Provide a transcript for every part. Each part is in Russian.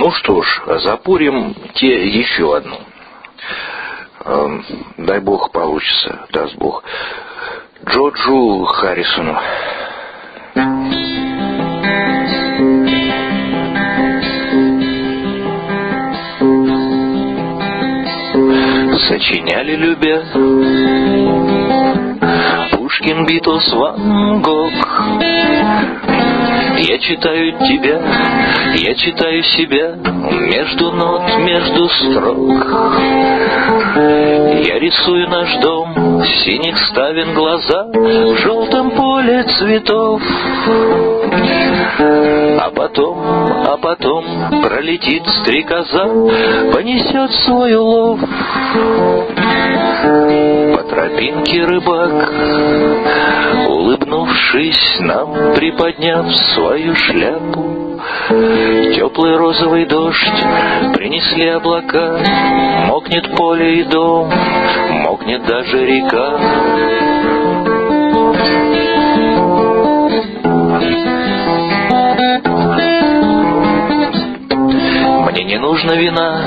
Ну что ж, запурим еще одну. Дай бог получится, даст бог. Джорджу Харрисону. Сочиняли, любя, Пушкин, Битлз, Ван Гог. Я читаю тебя, я читаю себя между нот, между строк. Я рисую наш дом, синих ставен глаза в желтом поле цветов. А потом пролетит стрекоза, понесет свой улов. По тропинке рыбак, улыбнувшись нам, приподняв свою шляпу, теплый розовый дождь принесли облака. Мокнет поле и дом, мокнет даже река. Мне не нужно вина,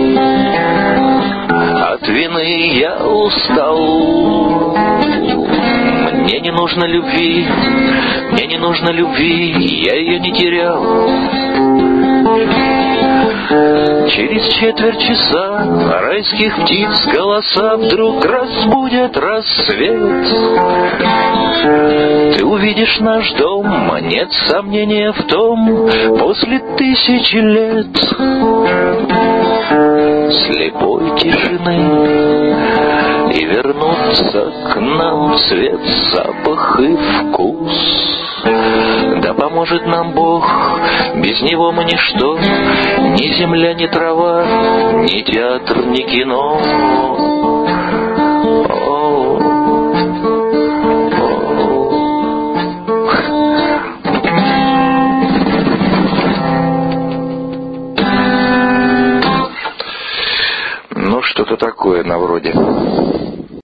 от вины я устал. Мне не нужно любви, мне не нужно любви, я ее не терял. Через четверть часа райских птиц голоса вдруг разбудят рассвет. Ты увидишь наш дом, нет сомнения в том, после 1000 лет слепой тишины. И вернутся к нам цвет, запах и вкус. Да поможет нам Бог, без Него мы ничто, ни земля, ни трава, ни театр, ни кино. Ну, что-то такое на вроде.